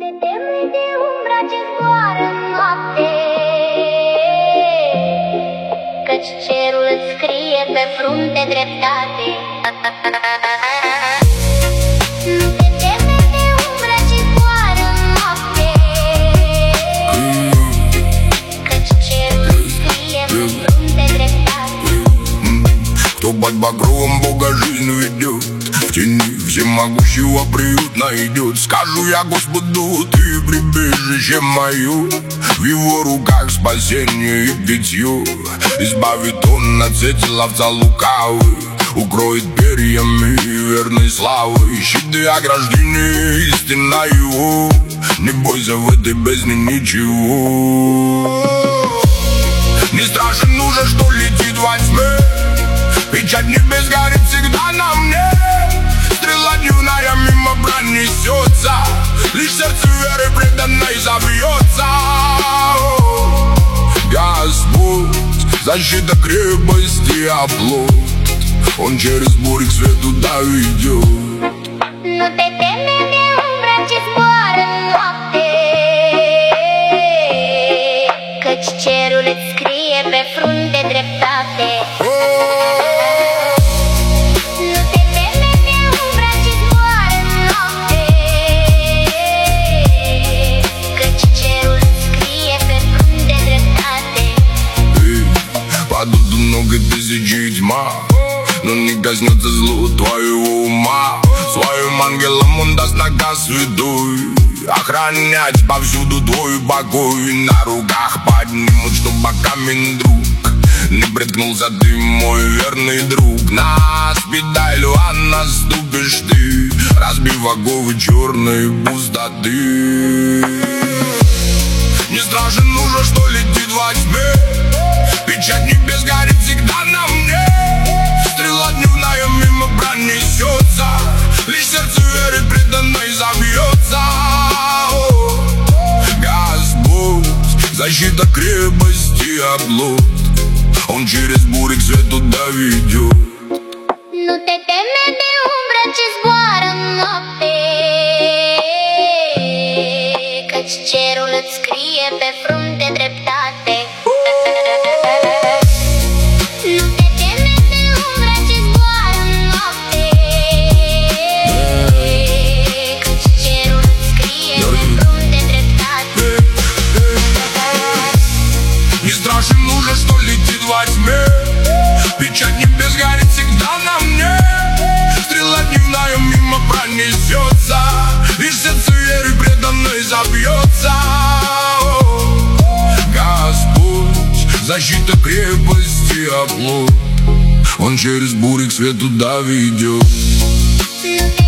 teme de umbra ce zboară în noapte, căci cerul îți scrie pe frunte dreptate. Nu te teme de umbra ce zboară în noapte, căci cerul îți scrie pe frunte dreptate. Кто под багровым Бога жизнь ведет, в тени всемогущего приют найдет. Скажу я Господу, ты прибежище мое, в его руках спасение и питье. Избавит он от сети ловца лукавый, укроет перьями верной славы. Щиты ограждения, истина его, не бойся в этой бездне ничего. Не страшен уже, что летит во тьме, печать небес горит всегда на мне. Стрела дневная мимо брань несется, лишь сердце веры преданной забьется. Господь, защита крепости оплот, Он через бури к свету доведет. Nu te teme de umbra ce zboară în noapte, căci cerul îți scrie pe frunte dreptate. Nu te teme de umbra ce zboară în noapte, căci cerul îți scrie pe frunte dreptate. Падут много тысяч и тьма, но не коснется зло твоего ума. Своим ангелам он даст наказ святой, охранять повсюду твой покой. На руках поднимут, чтобы камень друг не приткнулся. Ты мой верный друг. На спидалю, а наступишь ты, разбив оковы черной пустоты. Не страшен уже, что летит во тьме, печать небес горит всегда на мне. Стрела дневная мимо брань несется, лишь сердце веры преданной забьется. Господь, защита крепости оплот, Он через бури к свету доведет. Nu te teme de umbra ce zboară în noapte, căci cerul îți scrie pe frunte dreptate. Nu te teme de umbra ce zboară în noapte, căci cerul îți scrie pe frunte dreptate. Не страшен уже, что летит во тьме, печать небес горит всегда на мне. Стрела дневная мимо пронесется, лишь сердце веры преданной забьется. Господь, защита крепости оплот, Он через бури к свету доведет. Nu te